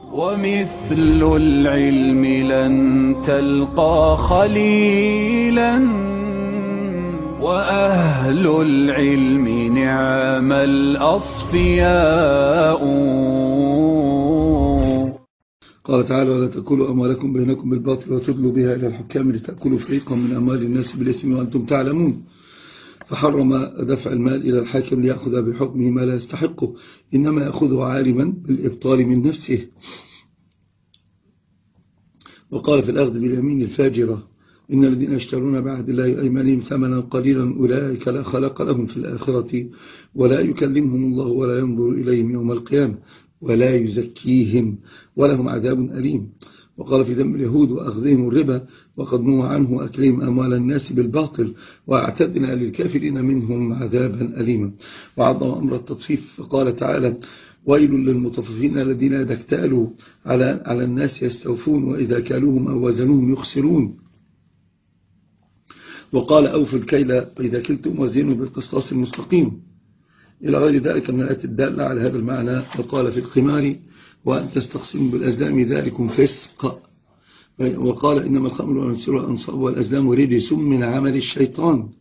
ومثل العلم لن تلقى خليلا وأهل العلم نعم الأصفياء. قال تعالى: ولا تأكلوا أموالكم بينكم بالباطل وتدلوا بها إلى الحكام لتأكلوا فريقا من أموال الناس بالإثم وأنتم تعلمون. فحرم دفع المال إلى الحاكم ليأخذ بحكمه ما لا يستحقه، إنما يأخذه عالما بالإبطال من نفسه. وقال في الأخذ باليمين الفاجرة: إن الذين يشترون بعهد الله أيمانهم ثمنا قليلا أولئك لا خلق لهم في الآخرة ولا يكلمهم الله ولا ينظر إليهم يوم القيامة ولا يزكيهم ولهم عذاب أليم. وقال في ذم اليهود وأخذهم الربا وقد نهوا عنه وأكلهم أموال الناس بالباطل وأعتدنا للكافرين منهم عذابا أليما. وعظم أمر التطفيف فقال تعالى: ويل للمطففين الذين إذا اكتالوا على الناس يستوفون وإذا كالوهم أو وزنوهم يخسرون. وقال: أوفوا الكيل إذا كلتم وزنوا بالقسطاس المستقيم، إلى غير ذلك من الآيات الدالة على هذا المعنى. وقال في القمار: وأن تستقسموا بالأزلام ذلكم فسق. وقال: إنما الخمر والميسر والأنصاب والأزلام رجس من عمل الشيطان.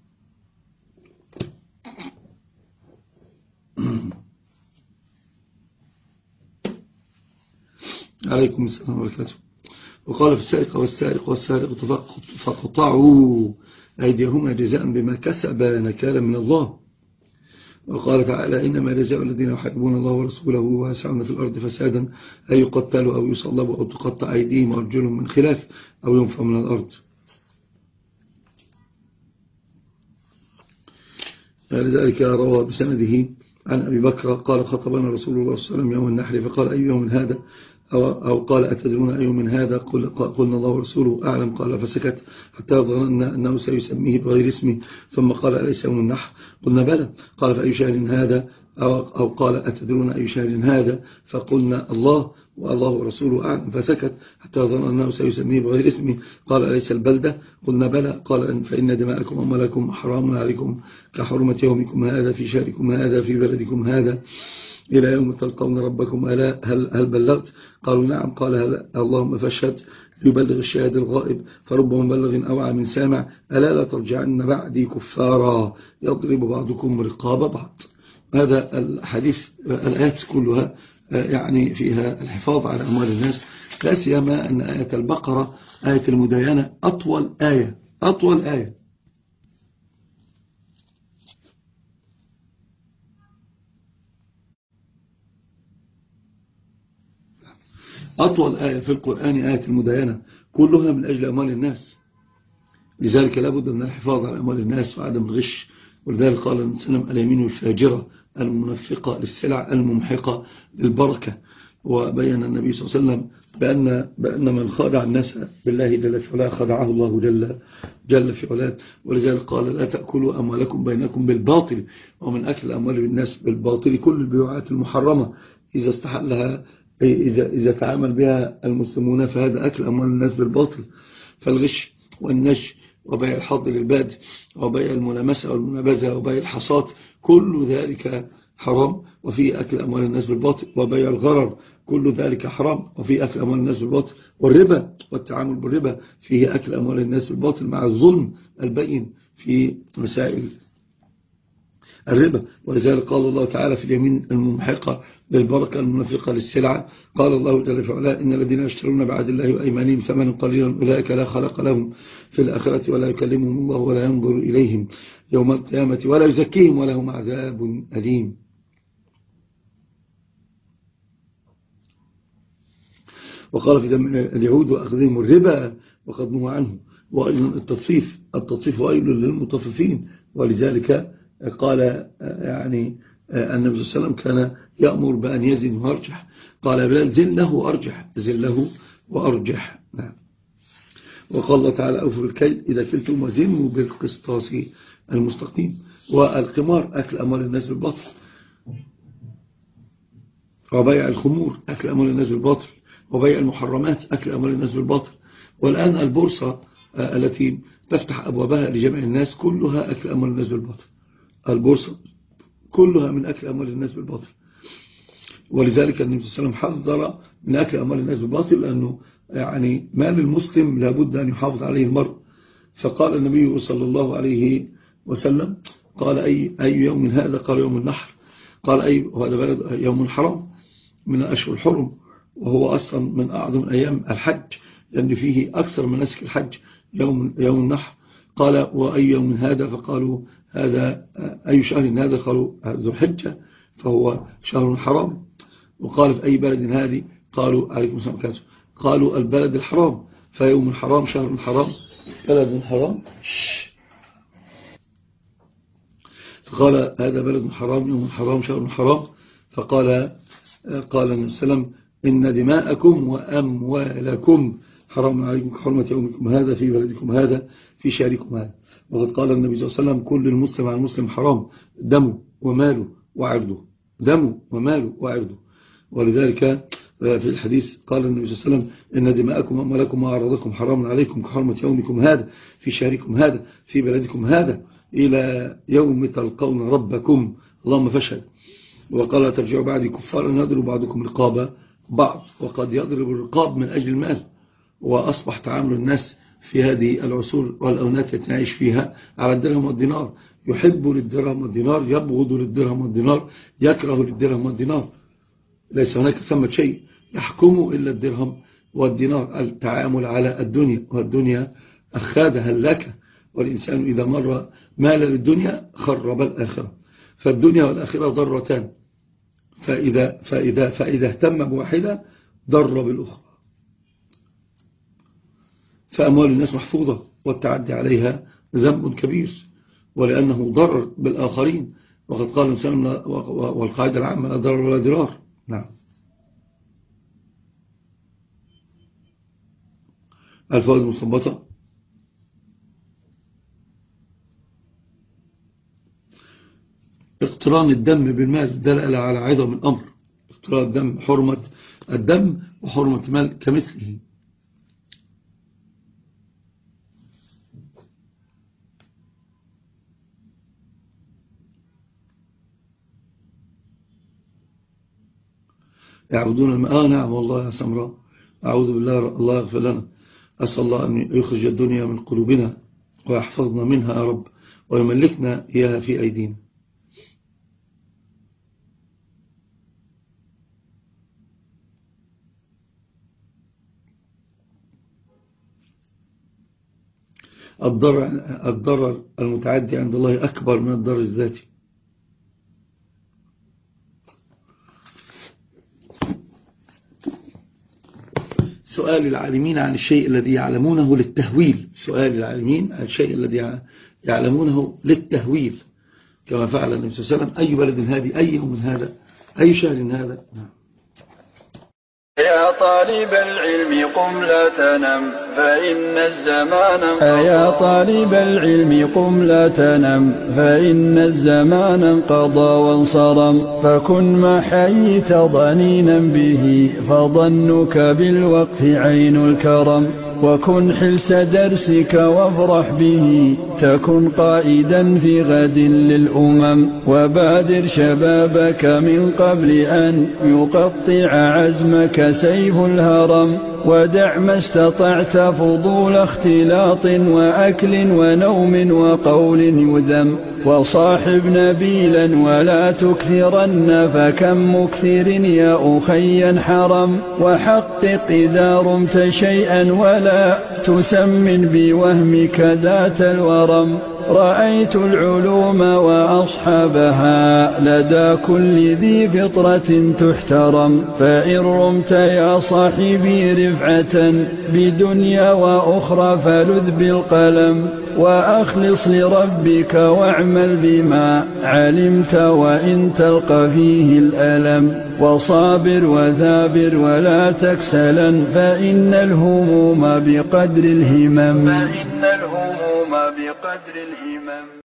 عليكم السلام وبركاته. وقال في السارق والسارقة فقطعوا أيديهما جزاء بما كسبا نكالا من الله. وقال تعالى: إنما جزاء الذين يحاربون الله ورسوله ويسعون في الأرض فسادا أن يقتلوا أو يصلبوا أو تقطع أيديهم وأرجلهم من خلاف أو ينفوا من الأرض. لذلك روى بسنده عن أبي بكر قال: خطبنا رسول الله صلى الله عليه وسلم يوم النحر فقال: أي يوم هذا؟ أو قال: أتدرون أي يوم هذا؟ قلنا: الله ورسوله أعلم. قال: فسكت حتى ظننا أنه سيسميه بغير اسمه، ثم قال: أليس يوم النحر؟ قلنا: بلى. قال: فأي شهر هذا؟ أو قال: أتدرون أي شهر هذا؟ فقلنا: الله ورسوله أعلم. فسكت حتى ظننا أنه سيسميه بغير اسمه. قال: أليس البلدة؟ قلنا: بلى. قال: فإن دماءكم وأموالكم حرام عليكم كحرمة يومكم هذا في شهركم هذا في بلدكم هذا إلى يوم تلقون ربكم. هل بلغت؟ قالوا: نعم. قال: اللهم فاشهد. يبلغ الشاهد الغائب، فرب مبلغ أوعى من سامع. ألا لا ترجعن بعدي كفارا يضرب بعضكم رقاب بعض. هذا الحديث الآيات كلها يعني فيها الحفاظ على أموال الناس، لا سيما أن آية البقرة آية المداينة أطول آية. أطول آية في القرآن آية المداينة، كلها من أجل أموال الناس. لذلك لابد من الحفاظ على أموال الناس وعدم الغش. ولذلك قال النبي صلى الله عليه وسلم: اليمين الفاجرة المنفقة للسلع الممحقة للبركة. وبين النبي صلى الله عليه وسلم بأن من خادع الناس بالله جل في علاه خدعه الله جل في علاه. ولذلك قال: لا تأكلوا أموالكم بينكم بالباطل. ومن أكل أموال الناس بالباطل كل البيوعات المحرمة إذا استحلها إذا تعامل بها المسلمون فهذا أكل أموال الناس بالباطل. فالغش والنش وبيع الحظ للباد وبيع الملامسة والمنابذة وبيع الحصات كل ذلك حرام وفيه أكل أموال الناس بالباطل. وبيع الغرر كل ذلك حرام وفيه أكل أموال الناس بالباطل. والربا والتعامل بالربا فيه أكل أموال الناس بالباطل مع الظلم البين في مسائل الربا. ولذلك قال الله تعالى في اليمين الممحقة بالبركة المنفقة للسلعة: قال الله جل وعلا: إن الذين يشترون بعهد الله وأيمانهم ثمنا قليلا أولئك لا خلق لهم في الآخرة ولا يكلمهم الله ولا ينظر إليهم يوم القيامة ولا يزكيهم ولهم عذاب أليم. وقال في ذم اليهود وأخذهم الربا وقد نهوا عنه. وأيضا التطفيف ويل للمطففين. ولذلك قال يعني النبي صلى الله عليه وسلم كان يأمر بأن يزن ويرجح. قال: بلال: زن له وأرجح. نعم. وقال الله تعالى: أوفوا الكيل إذا كلتم وزنوا بالقسطاس المستقيم. والقمار أكل أموال الناس بالباطل، وبيع الخمور أكل أموال الناس بالباطل، وبيع المحرمات أكل أموال الناس بالباطل. والآن البورصة التي تفتح أبوابها لجميع الناس كلها أكل أموال الناس بالباطل. البورصة كلها من أكل أموال الناس بالباطل. ولذلك النبي صلى الله عليه وسلم حذر من أكل أموال الناس بالباطل، لأنه يعني مال المسلم لابد أن يحافظ عليه المرء. فقال النبي صلى الله عليه وسلم قال أي يوم هذا؟ قال يوم النحر. قال وهذا بلد يوم حرام من الأشهر الحرم، وهو أصلا من أعظم أيام الحج، لأن فيه أكثر مناسك الحج يوم النحر. قال وأي يوم هذا؟ فقالوا هذا أي شهر هذا؟ قالوا ذو الحجة فهو شهر حرام. وقال في أي بلد هذه؟ قالوا عليكم السلام عليكم، قالوا البلد الحرام، فيوم حرام شهر حرام بلد حرام. فقال هذا بلد حرام يوم حرام شهر حرام. فقال النبي صلى الله عليه وسلم إن دماءكم وأموالكم حرام عليكم كحرمة يومكم هذا في بلدكم هذا في شهركم هذا. وقد قال النبي صلى الله عليه وسلم كل المسلم على المسلم حرام دمه وماله وعرضه، دمه وماله وعرضه. ولذلك في الحديث قال النبي صلى الله عليه وسلم إن دماءكم وأموالكم وأعراضكم حرام عليكم كحرمة يومكم هذا في شهركم هذا في بلدكم هذا إلى يوم تلقون ربكم اللهم فاشهد. وقال ترجعوا بعدي كفارا يضرب بعضكم رقاب بعض، وقد يضرب الرقاب من أجل المال. وأصبح تعامل الناس في هذه العصور والأونات التي نعيش فيها على الدرهم والدينار، يحب للدرهم والدينار، يبغض للدرهم والدينار، يكره للدرهم والدينار. ليس هناك ثمة شيء يحكم إلا الدرهم والدينار، التعامل على الدنيا، والدنيا أخذ هلكة، والإنسان إذا مر مال للدنيا خرب الآخرة. فالدنيا والآخرة ضرتان، فإذا اهتم بواحدة ضر بالأخرى. فأموال الناس محفوظة، والتعدي عليها ذنب كبير، ولأنه ضرر بالآخرين. وقد قال الإنسان والقاعدة العامة لا ضرر ولا ضرار. نعم. الفوائد المستنبطة: اقتران الدم بالمال دلالة على عظم الأمر. اقتران الدم، حرمة الدم وحرمة المال كمثله. يعبدون الماء. نعم والله يا سمراء، أعوذ بالله الله يغفر لنا. أسأل الله أن يخرج الدنيا من قلوبنا ويحفظنا منها يا رب، ويملكنا إياها في أيدينا. الضرر المتعدي عند الله أكبر من الضرر الذاتي. سؤال العالمين عن الشيء الذي يعلمونه للتهويل. سؤال العالمين عن الشيء الذي يعلمونه للتهويل، كما فعل النبي صلى الله عليه وسلم. أي بلد هذه؟ أي يوم هذا؟ أي شهر هذا؟ يا طالب العلم قم لا تنم فإن الزمان انقضى. يا طالب العلم قم لا تنم فإن الزمان انقضى وانصرم. فكن ما حييت ضنينا به فظنك بالوقت عين الكرم. وكن حلس درسك وافرح به تكن قائدا في غد للأمم. وبادر شبابك من قبل أن يقطع عزمك سيف الهرم. ودع ما استطعت فضول اختلاط وأكل ونوم وقول يذم. وصاحب نبيلا ولا تكثرن فكم مكثر يا أخي حرم. وحقق إذا رمت شيئا ولا تسمن بوهمك ذات الورم. رأيت العلوم وأصحابها لدى كل ذي فطرة تحترم. فإن رمت يا صاحبي رفعة بدنيا وأخرى فلذ بالقلم. وأخلص لربك واعمل بما علمت وإن تلقى فيه الألم. وصابر وثابر ولا تكسلا فإن الهموم بقدر الهمم.